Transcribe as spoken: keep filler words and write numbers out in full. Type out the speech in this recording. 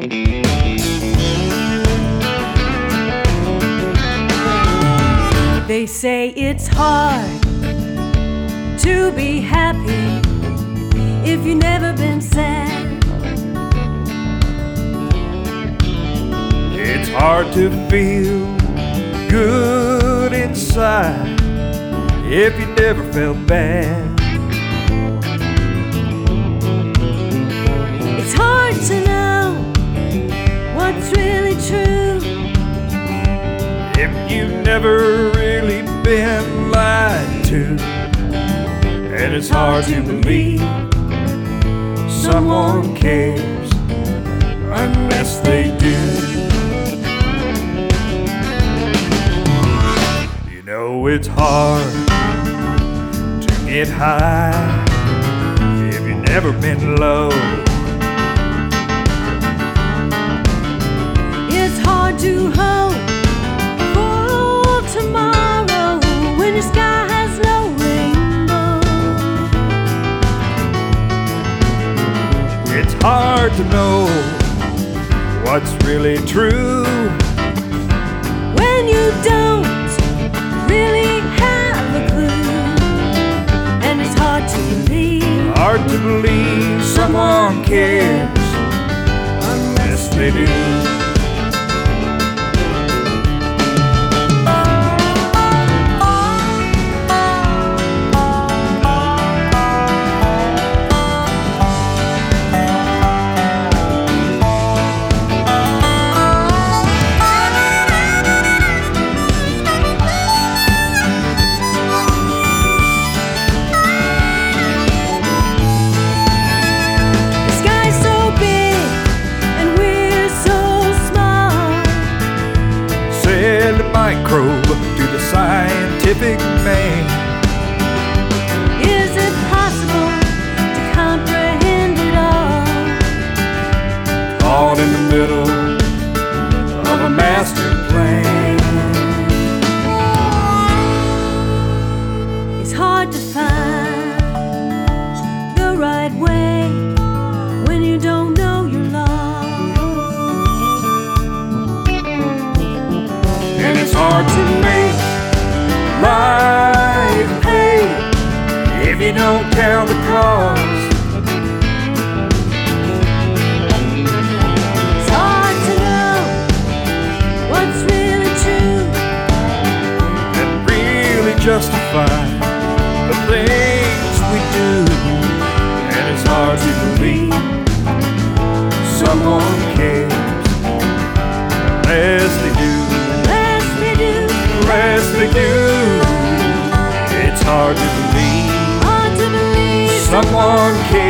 They say it's hard to be happy if you've never been sad. It's hard to feel good inside if you never felt bad. It's hard to know what's really true if you've never really been lied to. And it's hard to believe someone cares unless they do. You know it's hard to get high if you've never been low. It's hard to hope for tomorrow when the sky has no rainbow. It's hard to know what's really true when you don't really have a clue. And it's hard to believe, hard to believe someone cares unless they do. Microbe to the scientific man. Is it possible to comprehend it all? Caught in the middle of a master plan. It's hard to find the right way when you don't know you're lost. And it's hard to make life pay if you don't count the cost. It's hard to know what's really true and really justify the things we do. And it's hard to believe someone cares unless they do. Unless they do. It's hard to believe, hard to believe someone cares